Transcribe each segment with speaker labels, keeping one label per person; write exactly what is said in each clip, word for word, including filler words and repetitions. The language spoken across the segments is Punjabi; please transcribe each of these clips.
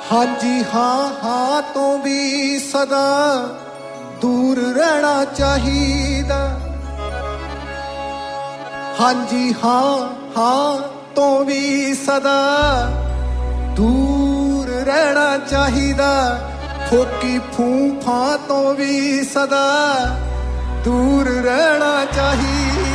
Speaker 1: ਹਾਂਜੀ ਹਾਂ ਹਾਂ ਤੋਂ ਵੀ ਸਦਾ ਦੂਰ ਰਹਿਣਾ ਚਾਹੀਦਾ। ਹਾਂਜੀ ਹਾਂ ਹਾਂ ਤੋਂ ਵੀ ਸਦਾ ਦੂਰ ਰਹਿਣਾ ਚਾਹੀਦਾ। ਫੋਕੀ ਫੂਫਾਂ ਤੋਂ ਵੀ ਸਦਾ ਦੂਰ ਰਹਿਣਾ ਚਾਹੀਦਾ।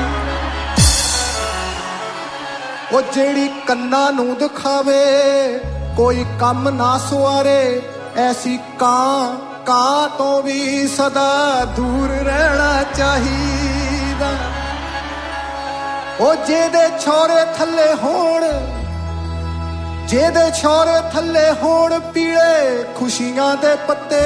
Speaker 1: ਉਹ ਜਿਹੜੀ ਕੰਨਾਂ ਨੂੰ ਦਿਖਾਵੇ ਕੋਈ ਕੰਮ ਨਾ ਸਵਾਰੇ, ਐਸੀ ਕਾਂ ਕਾਂ ਤੋਂ ਵੀ ਸਦਾ ਦੂਰ ਰਹਿਣਾ ਚਾਹੀਦਾ। ਉਹ ਜਿਹਦੇ ਛੋਰੇ ਥੱਲੇ ਹੋਣ ਜਿਹਦੇ ਛੋਰੇ ਥੱਲੇ ਹੋਣ ਪੀਲੇ ਖੁਸ਼ੀਆਂ ਦੇ ਪੱਤੇ,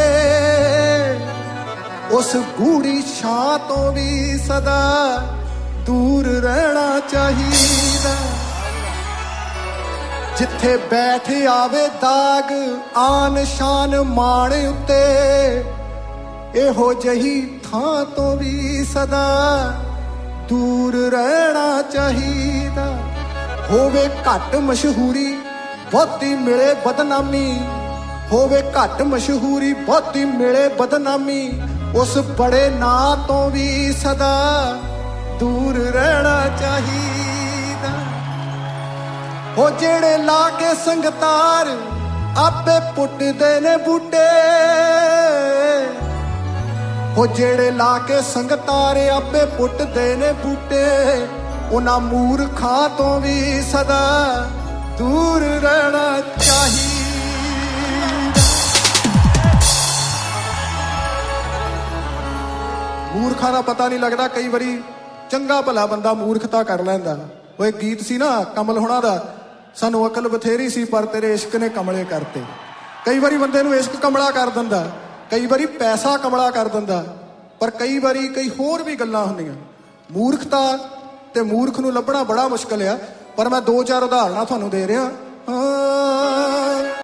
Speaker 1: ਉਸ ਗੂੜੀ ਛਾਂ ਤੋਂ ਵੀ ਸਦਾ ਦੂਰ ਰਹਿਣਾ ਚਾਹੀਦਾ। ਜਿੱਥੇ ਬੈਠ ਆਵੇ ਦਾਗ ਆਨ ਸ਼ਾਨ ਮਾਣ ਉੱਤੇ, ਇਹੋ ਜਿਹੀ ਥਾਂ ਤੋਂ ਵੀ ਸਦਾ ਦੂਰ ਰਹਿਣਾ ਚਾਹੀਦਾ। ਹੋਵੇ ਘੱਟ ਮਸ਼ਹੂਰੀ ਬਹੁਤੀ ਮਿਲੇ ਬਦਨਾਮੀ, ਹੋਵੇ ਘੱਟ ਮਸ਼ਹੂਰੀ ਬਹੁਤੀ ਮਿਲੇ ਬਦਨਾਮੀ, ਉਸ ਬੜੇ ਨਾਂ ਤੋਂ ਵੀ ਸਦਾ ਦੂਰ ਰਹਿਣਾ ਚਾਹੀਦਾ। ਉਹ ਜਿਹੜੇ ਲਾ ਕੇ ਸੰਗਤਾਰ ਆਪੇ ਪੁੱਟਦੇ ਨੇ ਬੂਟੇ, ਉਹ ਜਿਹੜੇ ਲਾ ਕੇ ਸੰਗਤਾਰ ਆਪੇ ਪੁੱਟਦੇ ਨੇ ਬੂਟੇ, ਉਹਨਾਂ ਮੂਰਖਾਂ ਤੋਂ ਵੀ ਸਦਾ ਦੂਰ ਰਹਿਣਾ ਚਾਹੀਦਾ। ਮੂਰਖਾਂ ਦਾ ਪਤਾ ਨਹੀਂ ਲੱਗਦਾ, ਕਈ ਵਾਰੀ ਚੰਗਾ ਭਲਾ ਬੰਦਾ ਮੂਰਖਤਾ ਕਰ ਲੈਂਦਾ। ਉਹ ਇੱਕ ਗੀਤ ਸੀ ਨਾ ਕਮਲ ਹੋਣਾ ਦਾ, ਸਾਨੂੰ ਅਕਲ ਬਥੇਰੀ ਸੀ ਪਰ ਤੇਰੇ ਇਸ਼ਕ ਨੇ ਕਮਲੇ ਕਰਤੇ। ਕਈ ਵਾਰੀ ਬੰਦੇ ਨੂੰ ਇਸ਼ਕ ਕਮਲਾ ਕਰ ਦਿੰਦਾ, ਕਈ ਵਾਰੀ ਪੈਸਾ ਕਮਲਾ ਕਰ ਦਿੰਦਾ, ਪਰ ਕਈ ਵਾਰੀ ਕਈ ਹੋਰ ਵੀ ਗੱਲਾਂ ਹੁੰਦੀਆਂ। ਮੂਰਖਤਾ ਤੇ ਮੂਰਖ ਨੂੰ ਲੱਭਣਾ ਬੜਾ ਮੁਸ਼ਕਿਲ ਆ, ਪਰ ਮੈਂ ਦੋ ਚਾਰ ਉਦਾਹਰਨਾਂ ਤੁਹਾਨੂੰ ਦੇ ਰਿਹਾ। ਹਾਂ